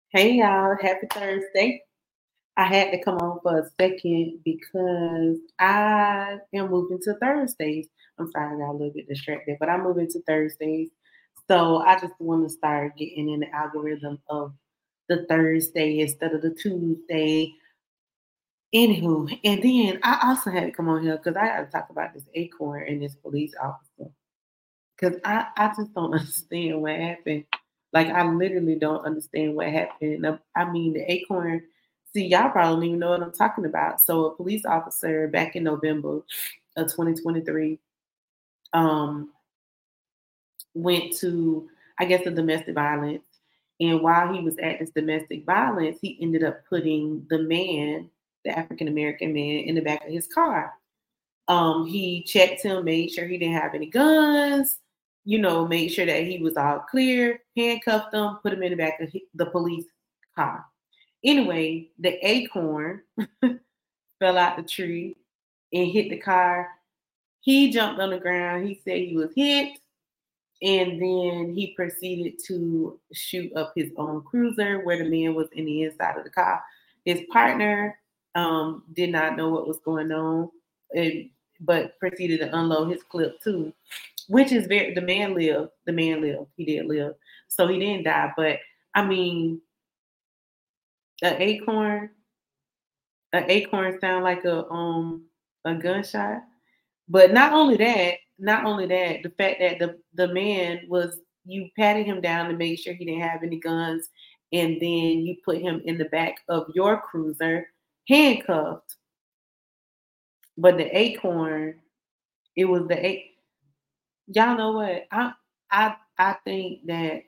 Hey y'all, happy Thursday. I had to come on for a second because I am moving to Thursdays. I'm sorry, I got a little bit distracted, but I'm moving to Thursdays. So I just want to start getting in the algorithm of the Thursday instead of the Tuesday. Anywho, and then I also had to come on here because I got to talk about this acorn and this police officer. Because I just don't understand what happened. Like, I literally don't understand what happened. I mean, the acorn, see, y'all probably don't even know what I'm talking about. So, a police officer back in November of 2023 um, went to, I guess, the domestic violence. And while he was at this domestic violence, he ended up putting the man, the African American man, in the back of his car. He checked him, made sure he didn't have any guns, made sure that he was all clear, handcuffed him, put him in the back of the police car. Anyway, the acorn fell out the tree and hit the car. He jumped on the ground. He said he was hit. And then he proceeded to shoot up his own cruiser where the man was in the inside of the car. His partner did not know what was going on, but proceeded to unload his clip too, which is very. The man lived. The man lived. He did live, so he didn't die. But I mean, an acorn, an acorn sound like a gunshot. But not only that, the fact that the man was you patted him down to make sure he didn't have any guns, and then you put him in the back of your cruiser, handcuffed. But the acorn, it was y'all know what? I think that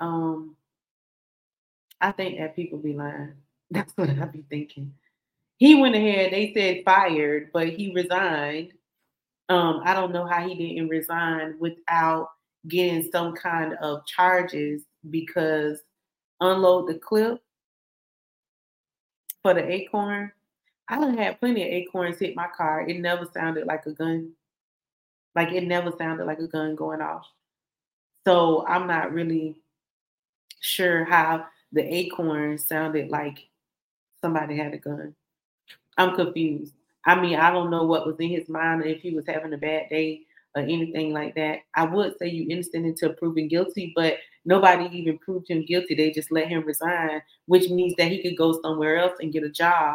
people be lying. That's what I be thinking. He went ahead, they said fired, but he resigned. I don't know how he didn't resign without getting some kind of charges because unload the clip for the acorn. I done had plenty of acorns hit my car. It never sounded like a gun. Like it never sounded like a gun going off. So I'm not really sure how the acorn sounded like somebody had a gun. I'm confused. I mean, I don't know what was in his mind, if he was having a bad day or anything like that. I would say you innocent until proven guilty, but nobody even proved him guilty. They just let him resign, which means that he could go somewhere else and get a job,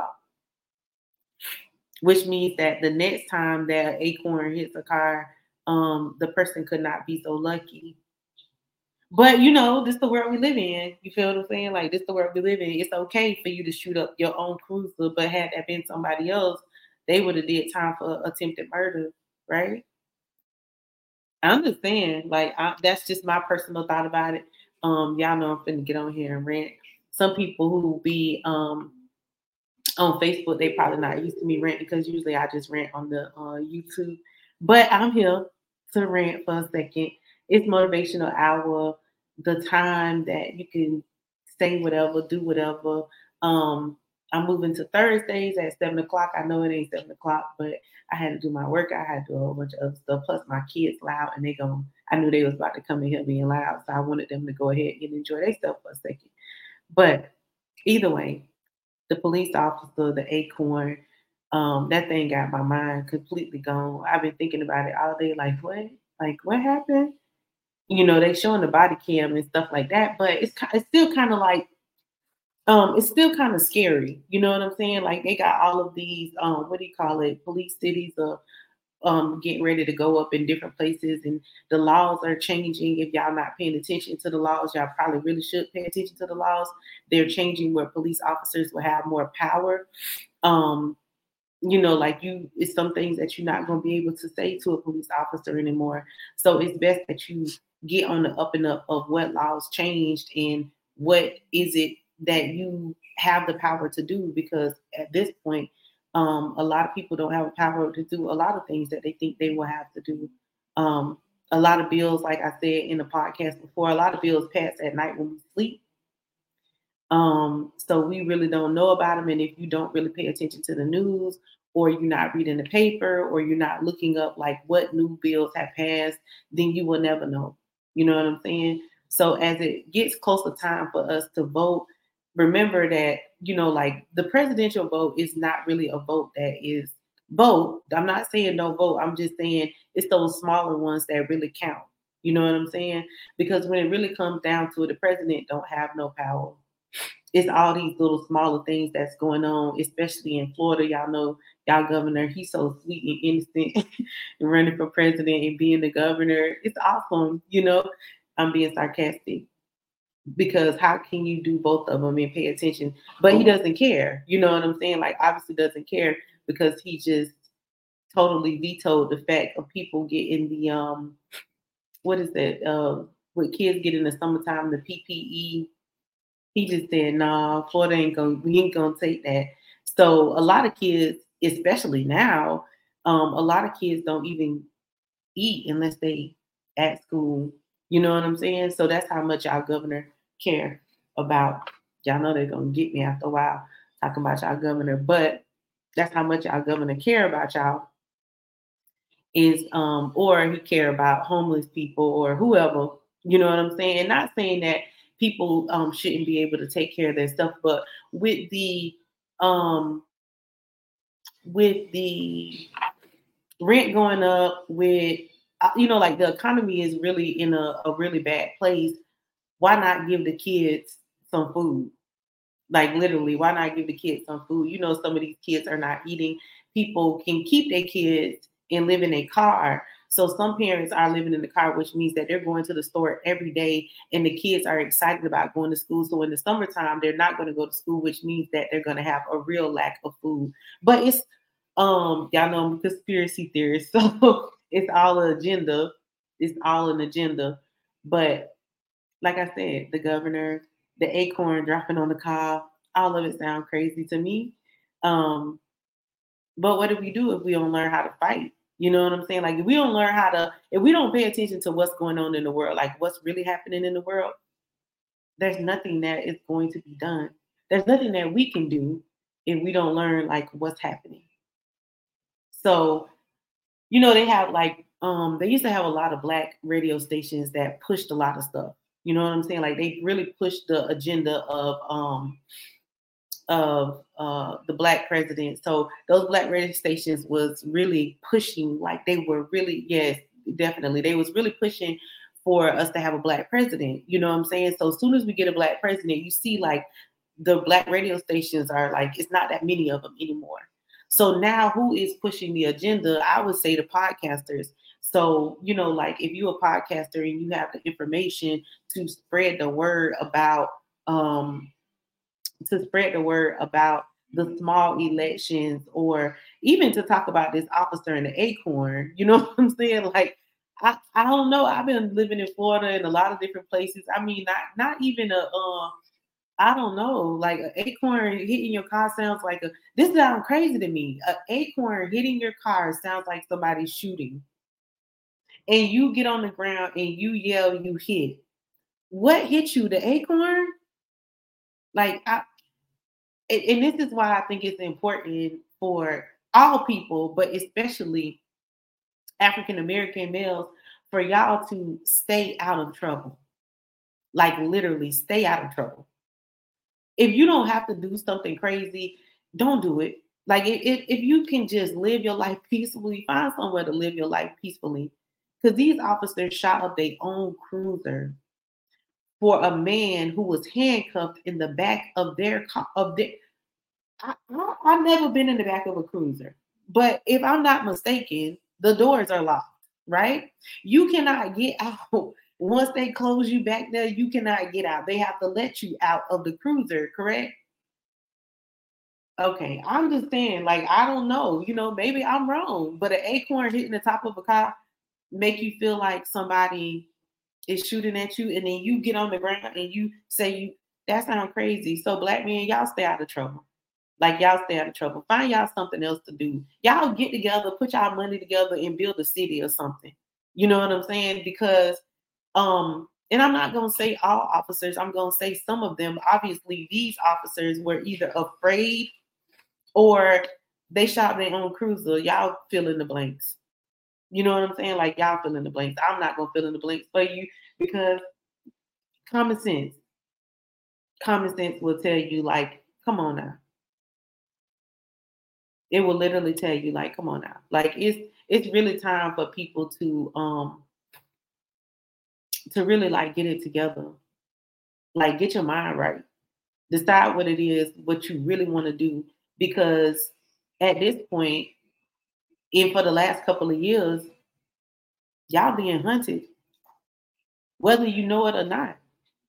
which means that the next time that an acorn hits a car, the person could not be so lucky. But this the world we live in. You feel what I'm saying? Like this the world we live in. It's okay for you to shoot up your own cruiser, but had that been somebody else, they would have did time for attempted murder, right? I'm just saying, like that's just my personal thought about it. Y'all know I'm finna get on here and rant. Some people who be on Facebook, they probably not used to me ranting because usually I just rant on the YouTube. But I'm here to rant for a second. It's motivational hour, the time that you can say whatever, do whatever. Um, I'm moving to Thursdays at 7 o'clock. I know it ain't 7 o'clock, but I had to do my work. I had to do a whole bunch of other stuff. Plus, my kids loud, and I knew they was about to come in here being loud, so I wanted them to go ahead and enjoy their stuff for a second. But either way, the police officer, the acorn, that thing got my mind completely gone. I've been thinking about it all day, like what? Like what happened? They showing the body cam and stuff like that, but it's still kind of like it's still kind of scary. You know what I'm saying? Like they got all of these what do you call it? Police cities getting ready to go up in different places, and the laws are changing. If y'all not paying attention to the laws, y'all probably really should pay attention to the laws. They're changing where police officers will have more power. um like it's some things that you're not going to be able to say to a police officer anymore. So it's best that you get on the up and up of what laws changed and what is it that you have the power to do, because at this point a lot of people don't have the power to do a lot of things that they think they will have to do. um, a lot of bills, like I said in the podcast before, a lot of bills pass at night when we sleep. So we really don't know about them. And if you don't really pay attention to the news, or you're not reading the paper, or you're not looking up like what new bills have passed, then you will never know. You know what I'm saying? So as it gets closer time for us to vote, remember that, like the presidential vote is not really a vote that is vote. I'm not saying no vote. I'm just saying it's those smaller ones that really count. You know what I'm saying? Because when it really comes down to it, the president don't have no power. It's all these little smaller things that's going on, especially in Florida. Y'all know y'all governor, he's so sweet and innocent and running for president and being the governor. It's awesome, I'm being sarcastic because how can you do both of them and pay attention? But he doesn't care. You know what I'm saying? Like, obviously doesn't care because he just totally vetoed the fact of people getting the what is that? What kids get in the summertime, the PPE. He just said, "Nah, Florida we ain't gonna take that." So a lot of kids, especially now, a lot of kids don't even eat unless they at school. You know what I'm saying? So that's how much our governor care about. Y'all know they're gonna get me after a while talking about y'all governor, but that's how much our governor care about y'all is or he care about homeless people or whoever, you know what I'm saying? And not saying that people shouldn't be able to take care of their stuff, but with the um with the rent going up, with like the economy is really in a really bad place. Why not give the kids some food? Like literally, why not give the kids some food? Some of these kids are not eating. People can keep their kids and live in a car. So some parents are living in the car, which means that they're going to the store every day and the kids are excited about going to school. So in the summertime, they're not going to go to school, which means that they're going to have a real lack of food. But it's y'all know I'm a conspiracy theorist, so it's all an agenda. It's all an agenda. But like I said, the governor, the acorn dropping on the cob, all of it sound crazy to me. Um, but what do we do if we don't learn how to fight? You know what I'm saying? Like if we don't pay attention to what's going on in the world, like what's really happening in the world, there's nothing that is going to be done. There's nothing that we can do if we don't learn like what's happening. So, they have like they used to have a lot of black radio stations that pushed a lot of stuff. You know what I'm saying? Like they really pushed the agenda of the black president. So those black radio stations was really pushing, like they were really, yes, definitely. They was really pushing for us to have a black president. You know what I'm saying? So as soon as we get a black president, you see like the black radio stations are like, it's not that many of them anymore. So now who is pushing the agenda? I would say the podcasters. So, like if you're a podcaster and you have the information to spread the word about the small elections, or even to talk about this officer in the acorn, you know what I'm saying? Like, I don't know. I've been living in Florida in a lot of different places. I mean, not even I don't know, like an acorn hitting your car sounds like this sounds crazy to me. An acorn hitting your car sounds like somebody's shooting. And you get on the ground and you yell, you hit. What hit you? The acorn? Like and this is why I think it's important for all people, but especially African American males, for y'all to stay out of trouble. Like literally stay out of trouble. If you don't have to do something crazy, don't do it. Like if you can just live your life peacefully, find somewhere to live your life peacefully. Because these officers shot up their own cruiser for a man who was handcuffed in the back of their car. I've never been in the back of a cruiser, but if I'm not mistaken, the doors are locked, right? You cannot get out. Once they close you back there, you cannot get out. They have to let you out of the cruiser, correct? Okay, I'm just saying, like, I don't know, maybe I'm wrong, but an acorn hitting the top of a car make you feel like somebody is shooting at you, and then you get on the ground and you say that sounds crazy. So black men, y'all stay out of trouble. Like y'all stay out of trouble. Find y'all something else to do. Y'all get together, put y'all money together and build a city or something. You know what I'm saying? Because and I'm not gonna say all officers, I'm gonna say some of them. Obviously, these officers were either afraid or they shot their own cruiser. Y'all fill in the blanks. You know what I'm saying? Like y'all fill in the blanks. I'm not gonna fill in the blanks for you because common sense. Common sense will tell you, like, come on now. It will literally tell you, like, come on now. Like it's really time for people to really like get it together. Like get your mind right. Decide what it is, what you really want to do. Because at this point, and for the last couple of years, y'all being hunted, whether you know it or not.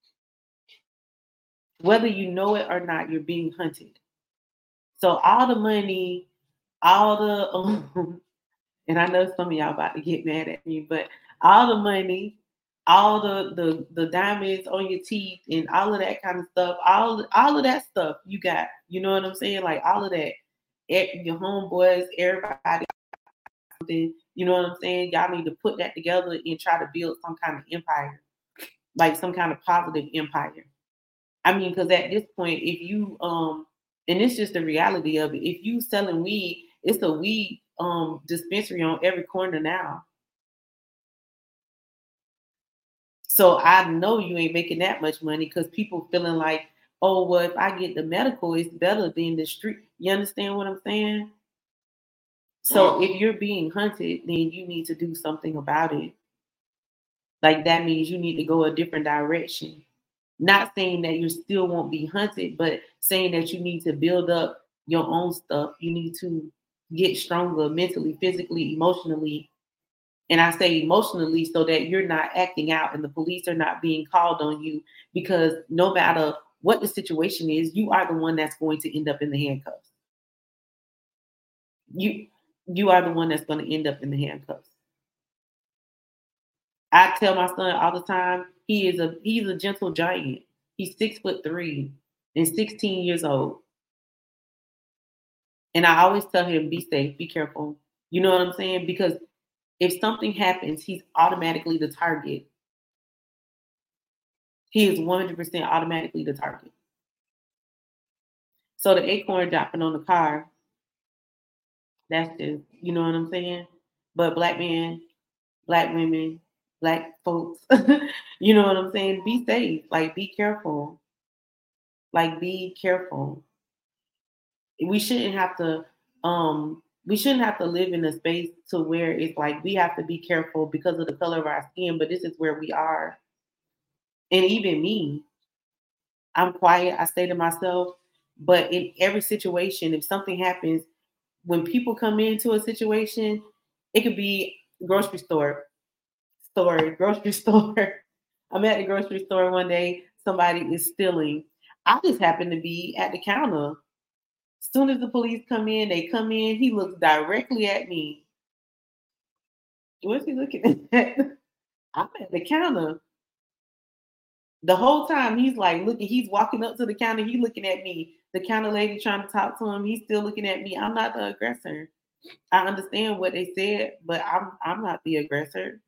Whether you know it or not, you're being hunted. So all the money, all the and I know some of y'all about to get mad at me, but all the money, all the diamonds on your teeth and all of that kind of stuff, all of that stuff you got. You know what I'm saying? Like all of that. Your homeboys, everybody, you know what I'm saying? Y'all need to put that together and try to build some kind of empire, like some kind of positive empire. I mean, because at this point, if you and it's just the reality of it. If you selling weed, it's a weed dispensary on every corner now. So I know you ain't making that much money because people feeling like, oh, well, if I get the medical, it's better than the street. You understand what I'm saying? So if you're being hunted, then you need to do something about it. Like that means you need to go a different direction. Not saying that you still won't be hunted, but saying that you need to build up your own stuff. You need to get stronger mentally, physically, emotionally. And I say emotionally so that you're not acting out and the police are not being called on you because no matter what the situation is, you are the one that's going to end up in the handcuffs. You you are the one that's going to end up in the handcuffs. I tell my son all the time, he's a gentle giant. He's 6'3" and 16 years old. And I always tell him, be safe, be careful. You know what I'm saying? Because if something happens, he's automatically the target. He is 100% automatically the target. So the acorn dropping on the car, that's just, you know what I'm saying? But black men, black women, black folks, you know what I'm saying? Be safe. Like, be careful. Like, be careful. We shouldn't have to we shouldn't have to live in a space to where it's like we have to be careful because of the color of our skin, but this is where we are. And even me, I'm quiet, I stay to myself, but in every situation, if something happens, when people come into a situation, it could be grocery grocery store. I'm at the grocery store one day, somebody is stealing. I just happen to be at the counter. As soon as the police come in, they come in, he looks directly at me. What's he looking at? I'm at the counter. The whole time he's like looking, he's walking up to the counter, he looking at me. The counter lady trying to talk to him, he's still looking at me. I'm not the aggressor. I understand what they said, but I'm not the aggressor.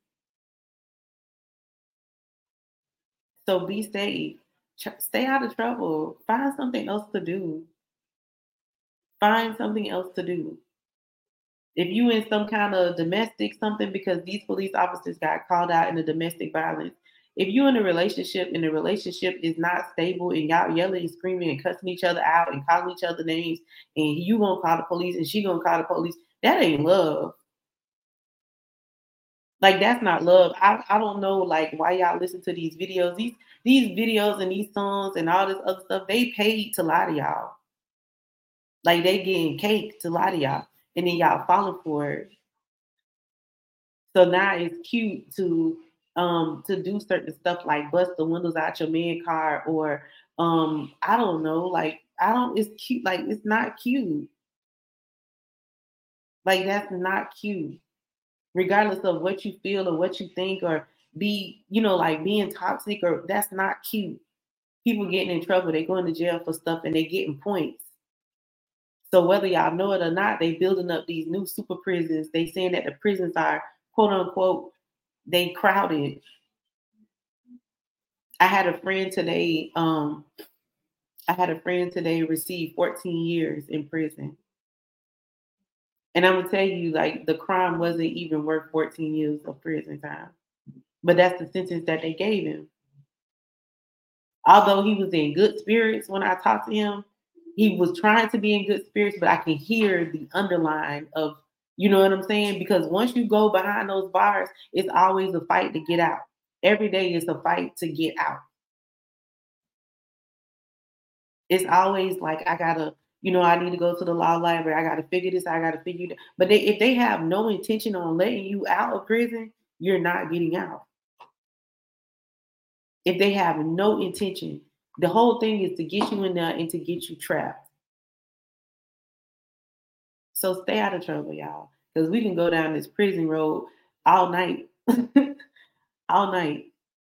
So be safe. Stay out of trouble. Find something else to do. Find something else to do. If you in some kind of domestic something, because these police officers got called out in a domestic violence. If you in a relationship and the relationship is not stable and y'all yelling and screaming and cussing each other out and calling each other names and you gonna call the police and she gonna call the police, that ain't love. Like that's not love. I don't know like why y'all listen to these videos. These videos and these songs and all this other stuff, they paid to lie to y'all. Like they getting cake to lie to y'all. And then y'all falling for it. So now it's cute to do certain stuff like bust the windows out your man car or I don't know, like I don't it's cute, like it's not cute. Like that's not cute. Regardless of what you feel or what you think or be, you know, like being toxic or that's not cute. People getting in trouble, they going to jail for stuff and they getting points. So whether y'all know it or not, they building up these new super prisons. They saying that the prisons are quote unquote they crowded. I had a friend today. I had a friend today receive 14 years in prison, and I'm gonna tell you, like the crime wasn't even worth 14 years of prison time, but that's the sentence that they gave him. Although he was in good spirits when I talked to him, he was trying to be in good spirits, but I can hear the underline of, you know what I'm saying? Because once you go behind those bars, it's always a fight to get out. Every day is a fight to get out. It's always like I gotta, I need to go to the law library. I gotta figure this. I gotta figure that. But if they have no intention on letting you out of prison, you're not getting out. If they have no intention, the whole thing is to get you in there and to get you trapped. So stay out of trouble, y'all, because we can go down this prison road all night, all night.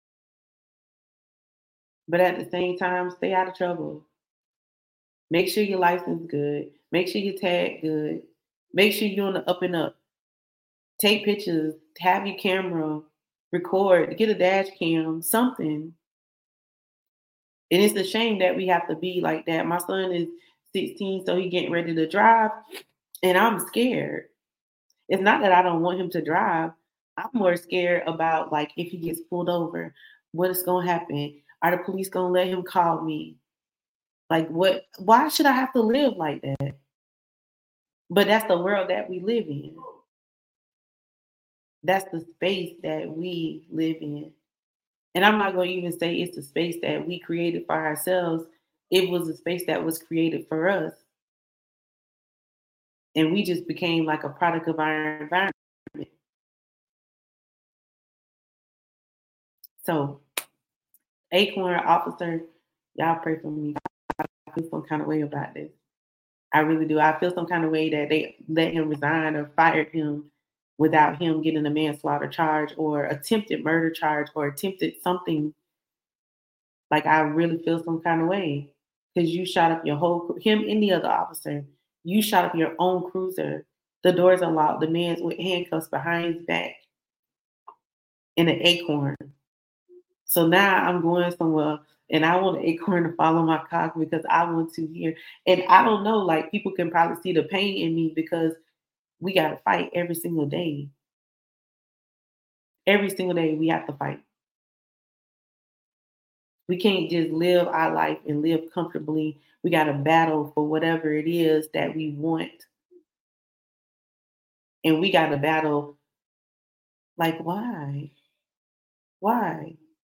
But at the same time, stay out of trouble. Make sure your license good. Make sure your tag good. Make sure you're on the up and up. Take pictures. Have your camera. Record. Get a dash cam. Something. And it's a shame that we have to be like that. My son is 16, so he getting ready to drive, and I'm scared. It's not that I don't want him to drive. I'm more scared about like if he gets pulled over, what is gonna happen? Are the police gonna let him call me? Like what? Why should I have to live like that? But that's the world that we live in. That's the space that we live in. And I'm not going to even say it's the space that we created for ourselves. It was a space that was created for us. And we just became like a product of our environment. So, Acorn officer, y'all pray for me. I feel some kind of way about this. I really do. I feel some kind of way that they let him resign or fired him without him getting a manslaughter charge or attempted murder charge or attempted something. Like I really feel some kind of way because you shot up your whole him and the other officer. You shot up your own cruiser. The doors are locked. The man's with handcuffs behind his back in an Acorn. So now I'm going somewhere and I want an Acorn to follow my cock because I want to hear. And I don't know, like people can probably see the pain in me because we got to fight every single day. Every single day we have to fight. We can't just live our life and live comfortably. We got to battle for whatever it is that we want. And we got to battle like, why? Why?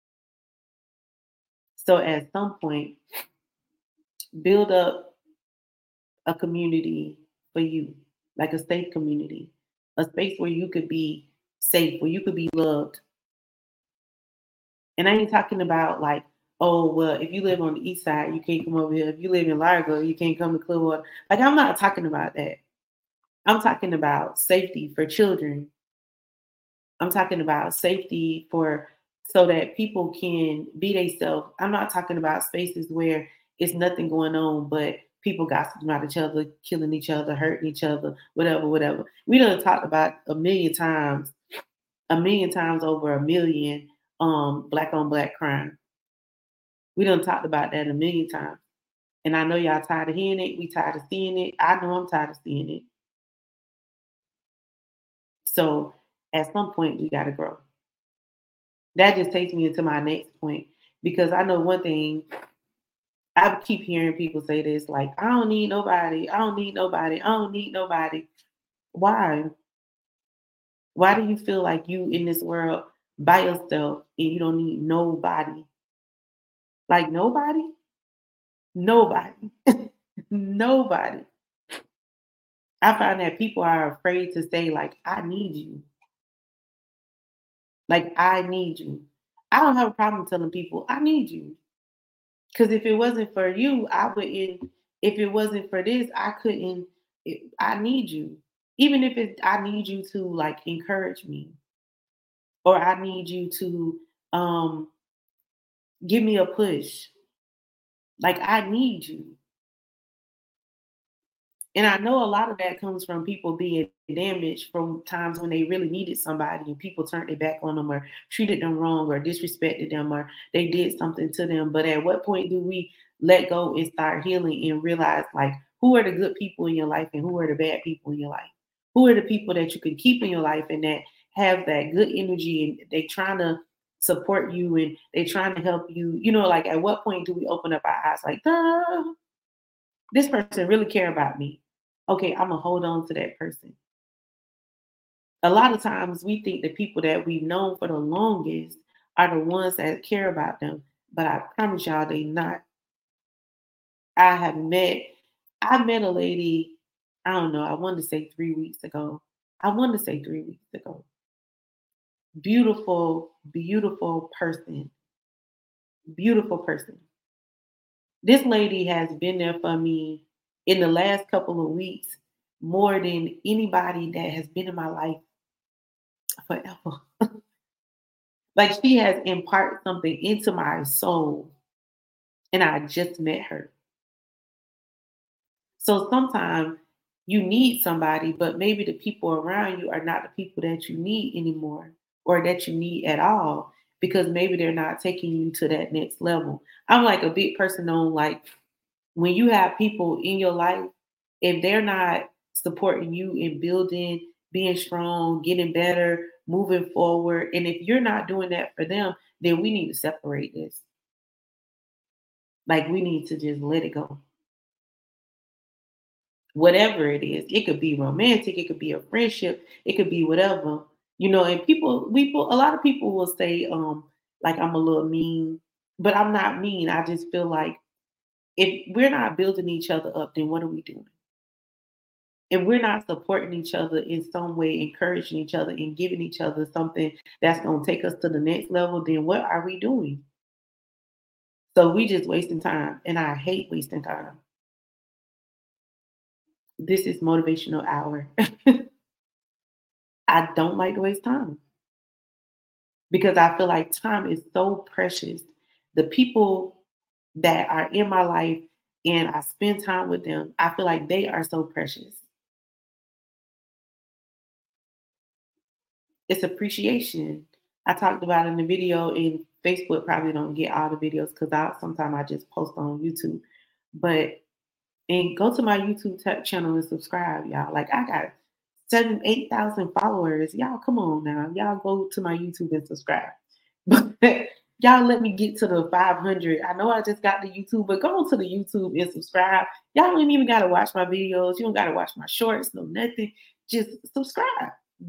So at some point, build up a community for you, like a safe community, a space where you could be safe, where you could be loved. And I ain't talking about like, oh, well, if you live on the east side, you can't come over here. If you live in Largo, you can't come to Clearwater. Like, I'm not talking about that. I'm talking about safety for children. I'm talking about safety for so that people can be themselves. I'm not talking about spaces where it's nothing going on, but people gossiping about each other, killing each other, hurting each other, whatever, whatever. We done talked about a million times over a million black on black crime. We done talked about that a million times. And I know y'all tired of hearing it. We tired of seeing it. I know I'm tired of seeing it. So at some point we gotta grow. That just takes me into my next point because I know one thing. I keep hearing people say this, like, I don't need nobody. I don't need nobody. I don't need nobody. Why? Why do you feel like you in this world by yourself and you don't need nobody? Like nobody? Nobody. Nobody. I find that people are afraid to say, like, I need you. Like, I need you. I don't have a problem telling people, I need you. Because if it wasn't for you, I wouldn't. If it wasn't for this, I couldn't. I need you. Even if I need you to like encourage me, or I need you to um, give me a push. Like I need you. And I know a lot of that comes from people being damaged from times when they really needed somebody and people turned their back on them or treated them wrong or disrespected them or they did something to them. But at what point do we let go and start healing and realize like who are the good people in your life and who are the bad people in your life? Who are the people that you can keep in your life and that have that good energy and they trying to support you and they trying to help you. Like at what point do we open up our eyes like, this person really care about me? Okay, I'm gonna hold on to that person. A lot of times we think the people that we've known for the longest are the ones that care about them, but I promise y'all they not. I have met I met a lady, I don't know, I wanted to say 3 weeks ago. I wanted to say 3 weeks ago. Beautiful, beautiful person. Beautiful person. This lady has been there for me in the last couple of weeks more than anybody that has been in my life forever. Like she has imparted something into my soul, and I just met her. So sometimes you need somebody, but maybe the people around you are not the people that you need anymore or that you need at all because maybe they're not taking you to that next level. I'm like a big person on like when you have people in your life, if they're not supporting you in building, being strong, getting better, moving forward, and if you're not doing that for them, then we need to separate this. Like we need to just let it go. Whatever it is. It could be romantic, it could be a friendship, it could be whatever. And a lot of people will say, like I'm a little mean, but I'm not mean. I just feel like if we're not building each other up, then what are we doing? If we're not supporting each other in some way, encouraging each other and giving each other something that's gonna take us to the next level, then what are we doing? So we just wasting time. And I hate wasting time. This is motivational hour. I don't like to waste time because I feel like time is so precious. The people that are in my life and I spend time with them, I feel like they are so precious. It's appreciation. I talked about in the video, and Facebook probably don't get all the videos because sometimes I just post on YouTube. But and go to my YouTube channel and subscribe, y'all. Like I got 8,000 followers. Y'all, come on now. Y'all go to my YouTube and subscribe. But y'all let me get to the 500. I know I just got the YouTube, but go to the YouTube and subscribe. Y'all don't even gotta watch my videos. You don't gotta watch my shorts, no nothing. Just subscribe.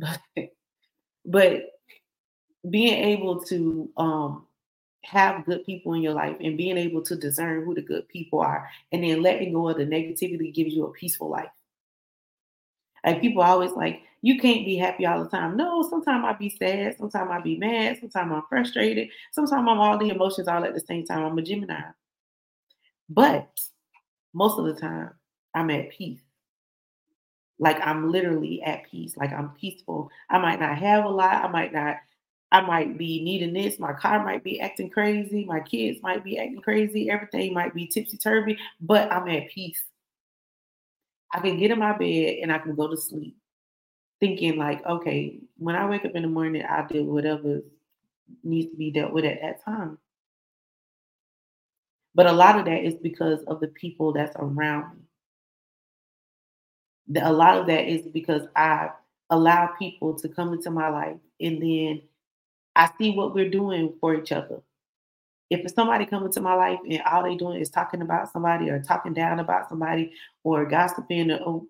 But being able to have good people in your life and being able to discern who the good people are and then letting go of the negativity gives you a peaceful life. Like people always like, you can't be happy all the time. No, sometimes I be sad, sometimes I be mad, sometimes I'm frustrated, sometimes I'm all the emotions all at the same time. I'm a Gemini. But most of the time I'm at peace. Like I'm literally at peace. Like I'm peaceful. I might not have a lot. I might be needing this. My car might be acting crazy. My kids might be acting crazy. Everything might be tipsy turvy, but I'm at peace. I can get in my bed and I can go to sleep thinking like, okay, when I wake up in the morning, I'll deal with whatever needs to be dealt with at that time. But a lot of that is because of the people that's around me. A lot of that is because I allow people to come into my life and then I see what we're doing for each other. If somebody comes into my life and all they doing is talking about somebody or talking down about somebody or gossiping,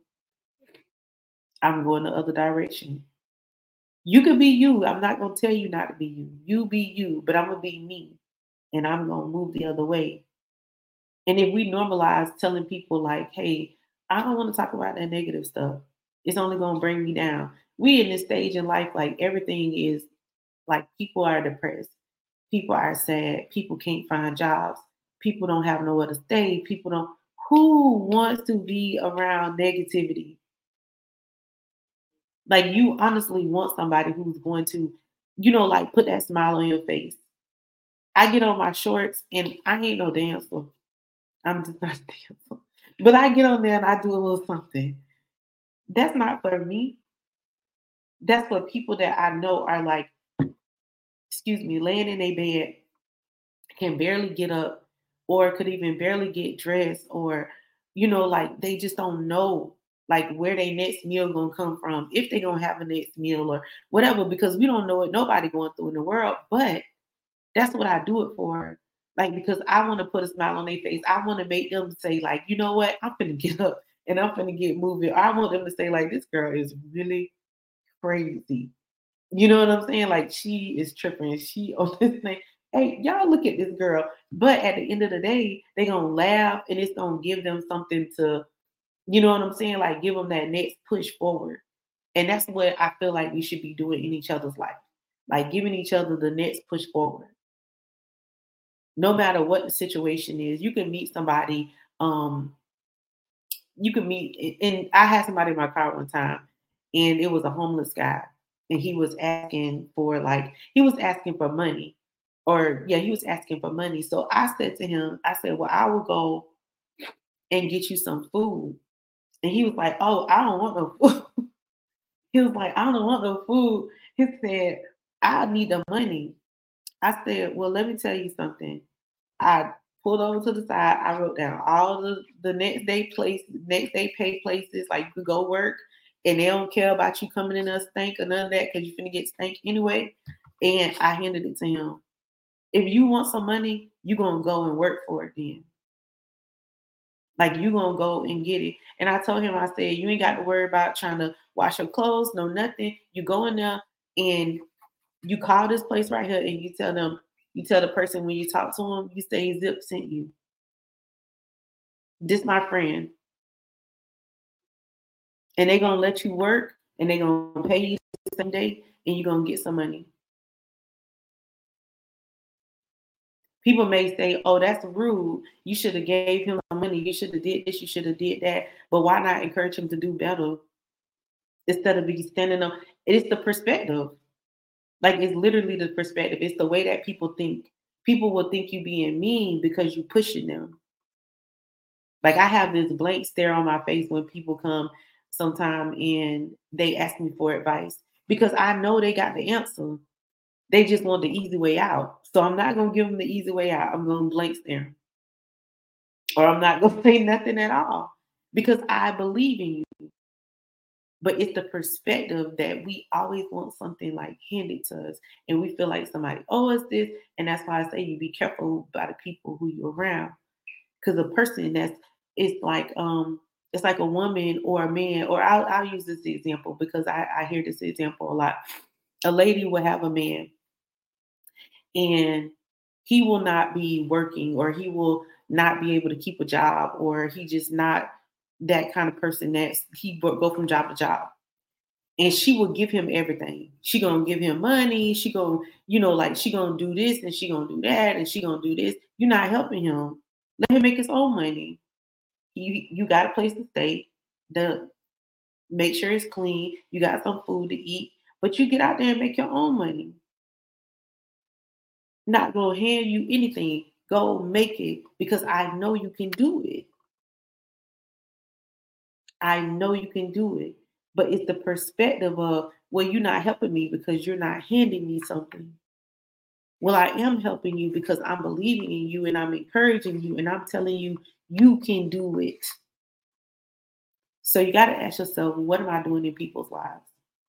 I'm going the other direction. You can be you. I'm not gonna tell you not to be you. You be you, but I'm gonna be me, and I'm gonna move the other way. And if we normalize telling people like, "Hey, I don't want to talk about that negative stuff. It's only gonna bring me down." We in this stage in life, like everything is like people are depressed, people are sad, people can't find jobs, people don't have nowhere to stay, people don't. Who wants to be around negativity? Like you honestly want somebody who's going to, like put that smile on your face. I get on my shorts and I ain't no dancer. I'm just not a dancer. But I get on there and I do a little something. That's not for me. That's for people that I know are like, excuse me, laying in a bed, can barely get up or could even barely get dressed or, like they just don't know like where their next meal gonna come from, if they gonna have a next meal or whatever, because we don't know what nobody going through in the world. But That's what I do it for. Like, because I want to put a smile on their face. I want to make them say, like, you know what? I'm gonna get up and I'm gonna get moving. I want them to say, like, this girl is really crazy. You know what I'm saying? Like, she is tripping. She on this thing. Hey, y'all look at this girl. But at the end of the day, they gonna laugh and it's gonna give them something to, you know what I'm saying? Like, give them that next push forward. And that's what I feel like we should be doing in each other's life. Like, giving each other the next push forward. No matter what the situation is, you can meet somebody. You can meet, and I had somebody in my car one time, and it was a homeless guy, and he was asking for money, or yeah, he was asking for money. So I said to him, I said, "Well, I will go and get you some food," and he was like, "Oh, I don't want no food." He was like, "I don't want no food." He said, "I need the money." I said, "Well, let me tell you something." I pulled over to the side. I wrote down all the next day pay places, like you could go work, and they don't care about you coming in a stink or none of that because you're finna get stank anyway. And I handed it to him. If you want some money, you gonna go and work for it then. Like, you gonna go and get it. And I told him, I said, you ain't got to worry about trying to wash your clothes, no nothing. You go in there and you call this place right here and you tell the person when you talk to them, you say Zip sent you. This my friend. And they gonna let you work and they gonna pay you the same day and you're gonna get some money. People may say, oh, that's rude. You should have gave him some money. You should have did this, you should have did that. But why not encourage him to do better instead of be standing up? It's the perspective. Like, it's literally the perspective. It's the way that people think. People will think you being mean because you pushing them. Like, I have this blank stare on my face when people come sometime and they ask me for advice because I know they got the answer. They just want the easy way out. So I'm not gonna give them the easy way out. I'm gonna blank stare. Or I'm not gonna say nothing at all because I believe in you. But it's the perspective that we always want something like handed to us, and we feel like somebody owes us this, and that's why I say you be careful by the people who you're around. Because a person that's it's like a woman or a man, or I'll use this example because I hear this example a lot. A lady will have a man and he will not be working, or he will not be able to keep a job, or he just not that kind of person that's go from job to job. And she will give him everything. She gonna give him money. She gonna, like she gonna do this and she gonna do that and she gonna do this. You're not helping him. Let him make his own money. You got a place to stay. The Make sure it's clean. You got some food to eat, but you get out there and make your own money. Not gonna hand you anything. Go make it because I know you can do it. I know you can do it. But it's the perspective of, well, you're not helping me because you're not handing me something. Well, I am helping you because I'm believing in you and I'm encouraging you and I'm telling you you can do it. So you got to ask yourself, what am I doing in people's lives?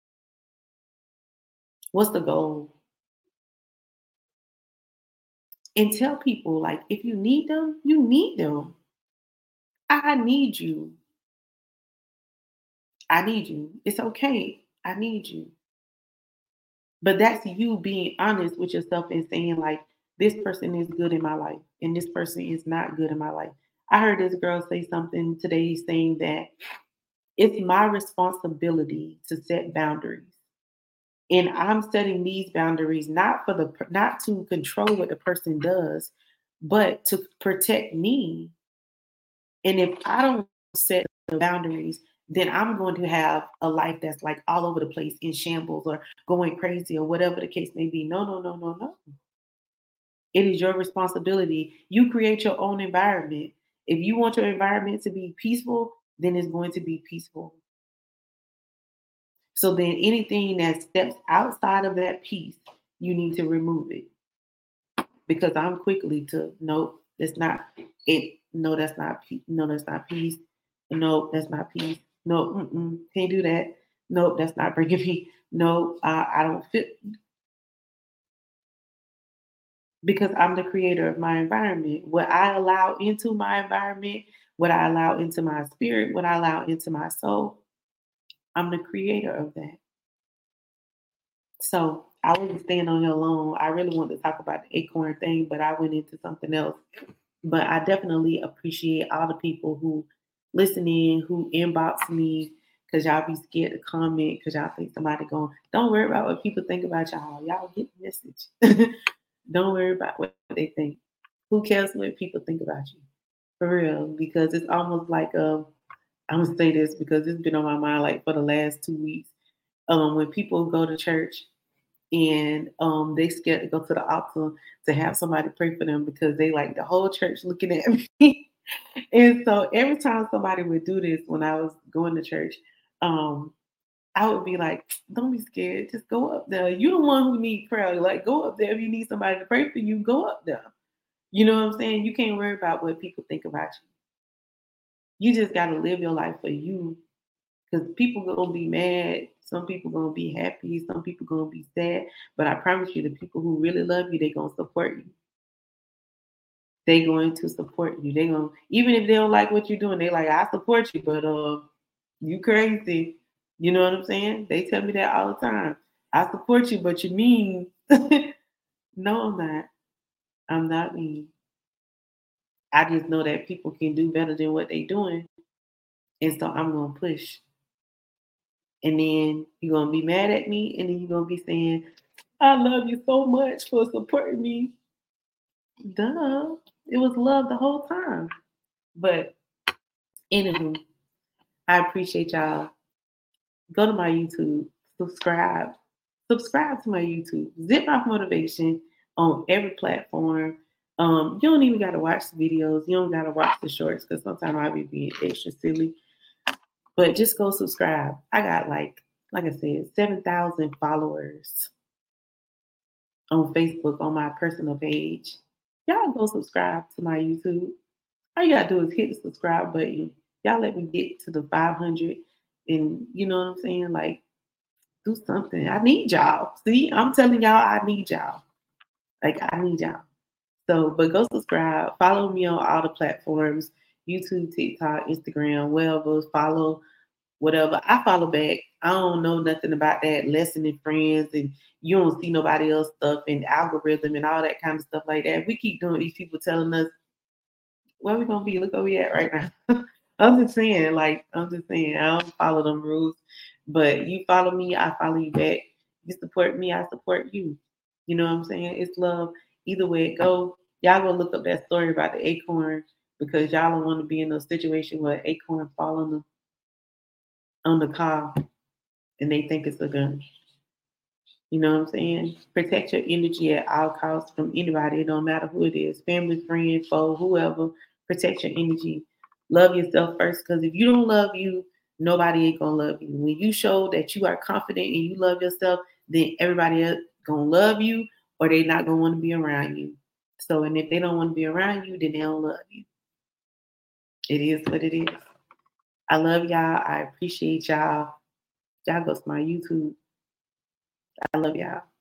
What's the goal? And tell people, like, if you need them, you need them. I need you. I need you. It's okay. I need you. But that's you being honest with yourself and saying, like, this person is good in my life and this person is not good in my life. I heard this girl say something today saying that it's my responsibility to set boundaries. And I'm setting these boundaries not to control what the person does, but to protect me. And if I don't set the boundaries, then I'm going to have a life that's like all over the place in shambles or going crazy or whatever the case may be. No, no, no, no, no. It is your responsibility. You create your own environment. If you want your environment to be peaceful, then it's going to be peaceful. So then anything that steps outside of that peace, you need to remove it. Because I'm quickly to, nope, that's not it. No, that's not peace. No, that's not peace. No, that's not peace. No, can't do that. Nope, that's not bringing me. No, I don't fit. because I'm the creator of my environment. What I allow into my environment, what I allow into my spirit, what I allow into my soul, I'm the creator of that. So I wasn't staying on here long. I really wanted to talk about the acorn thing, but I went into something else. But I definitely appreciate all the people who listen in, who inbox me, because y'all be scared to comment because y'all think somebody going, don't worry about what people think about y'all. Y'all get the message. Don't worry about what they think. Who cares what people think about you? For real. Because it's almost like I'm gonna say this because it's been on my mind like for the last 2 weeks. When people go to church and they scared to go to the altar to have somebody pray for them because they like the whole church looking at me. And so every time somebody would do this when I was going to church, um, I would be like, don't be scared. Just go up there. You're the one who need prayer. Like, go up there. If you need somebody to pray for you, go up there. You know what I'm saying? You can't worry about what people think about you. You just got to live your life for you. Because people going to be mad. Some people going to be happy. Some people going to be sad. But I promise you, the people who really love you, they going to support you. They going to support you. They going to, even if they don't like what you're doing, they like, I support you, but you crazy. You know what I'm saying? They tell me that all the time. I support you, but you mean. No, I'm not. I'm not mean. I just know that people can do better than what they're doing. And so I'm going to push. And then you're going to be mad at me. And then you're going to be saying, I love you so much for supporting me. Duh. It was love the whole time. But anywho, I appreciate y'all. Go to my YouTube, subscribe. Subscribe to my YouTube. Zip Off Motivation on every platform. You don't even got to watch the videos. You don't got to watch the shorts because sometimes I'll be being extra silly. But just go subscribe. I got like I said, 7,000 followers on Facebook on my personal page. Y'all go subscribe to my YouTube. All you gotta do is hit the subscribe button. Y'all let me get to the 500, and you know what I'm saying? Like, do something. I need y'all. See, I'm telling y'all, I need y'all. Like, I need y'all. So, but go subscribe. Follow me on all the platforms: YouTube, TikTok, Instagram, wherever. Follow whatever. I follow back. I don't know nothing about that lesson in friends, and you don't see nobody else stuff and algorithm and all that kind of stuff like that. We keep doing these people telling us where we gonna be. Look where we at right now. I'm just saying, I don't follow them rules, but you follow me, I follow you back. You support me, I support you. You know what I'm saying? It's love. Either way it go. Y'all go look up that story about the acorn because y'all don't want to be in a situation where acorn fall on the car and they think it's a gun. You know what I'm saying? Protect your energy at all costs from anybody. It don't matter who it is, family, friend, foe, whoever. Protect your energy. Love yourself first, because if you don't love you, nobody ain't gonna love you. When you show that you are confident and you love yourself, then everybody else gonna love you, or they not gonna want to be around you. So, and if they don't want to be around you, then they don't love you. It is what it is. I love y'all. I appreciate y'all. Y'all go to my YouTube. I love y'all.